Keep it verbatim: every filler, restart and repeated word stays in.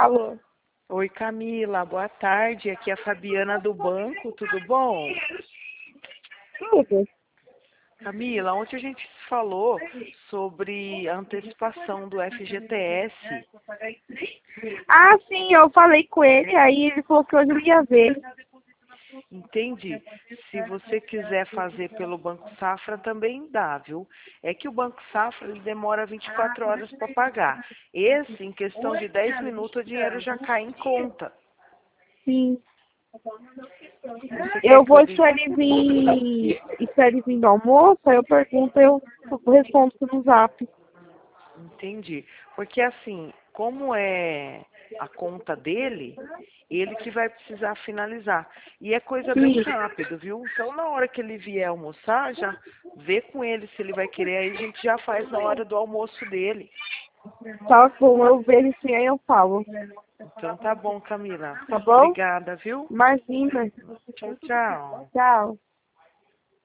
Alô? Oi, Camila, boa tarde. Aqui é a Fabiana do banco, tudo bom? Tudo. Camila, ontem a gente falou sobre a antecipação do F G T S. Ah, sim, eu falei com ele, aí ele falou que hoje eu ia ver. Entende? Se você quiser fazer pelo Banco Safra, também dá, viu? É que o Banco Safra ele demora vinte e quatro horas para pagar. Esse, em questão de dez minutos, o dinheiro já cai em conta. Sim. Você quer Eu que eu vou ligue? esperar ele vir, esperar ele vir do almoço, aí eu pergunto, eu respondo no zap. Entendi. Porque assim, como é a conta dele, ele que vai precisar finalizar. E é coisa bem Sim. rápido, viu? Então, na hora que ele vier almoçar, já vê com ele se ele vai querer, aí a gente já faz na hora do almoço dele. Tá bom, eu vejo sim, aí eu falo. Então tá bom, Camila. Tá bom? Obrigada, viu? Imagina. Tchau, tchau. Tchau.